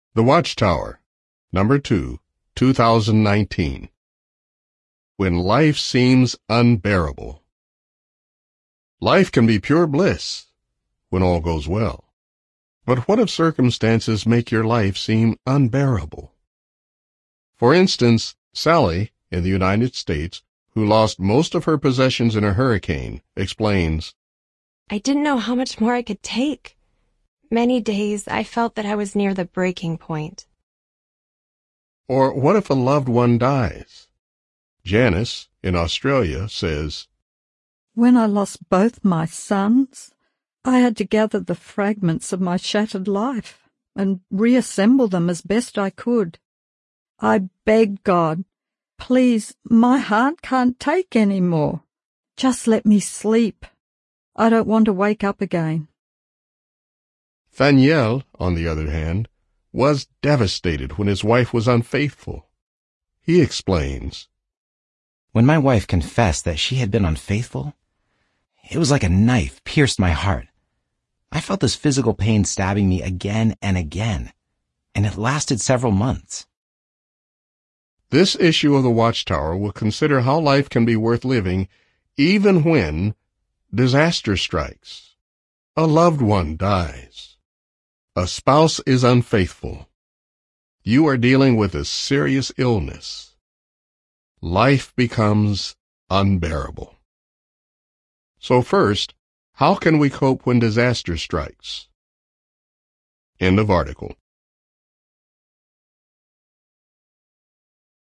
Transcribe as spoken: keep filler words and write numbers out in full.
The Watchtower, Number two, two thousand nineteen. When Life Seems Unbearable. Life can be pure bliss when all goes well. But what if circumstances make your life seem unbearable? For instance, Sally, in the United States, who lost most of her possessions in a hurricane, explains, I didn't know how much more I could take. Many days I felt that I was near the breaking point. Or what if a loved one dies? Janice, in Australia, says, When I lost both my sons, I had to gather the fragments of my shattered life and reassemble them as best I could. I begged God, please, my heart can't take any more. Just let me sleep. I don't want to wake up again. Thaniel, on the other hand, was devastated when his wife was unfaithful. He explains, When my wife confessed that she had been unfaithful, it was like a knife pierced my heart. I felt this physical pain stabbing me again and again, and it lasted several months. This issue of the Watchtower will consider how life can be worth living even when disaster strikes, a loved one dies, a spouse is unfaithful, you are dealing with a serious illness. Life becomes unbearable. So first, how can we cope when disaster strikes? End of article.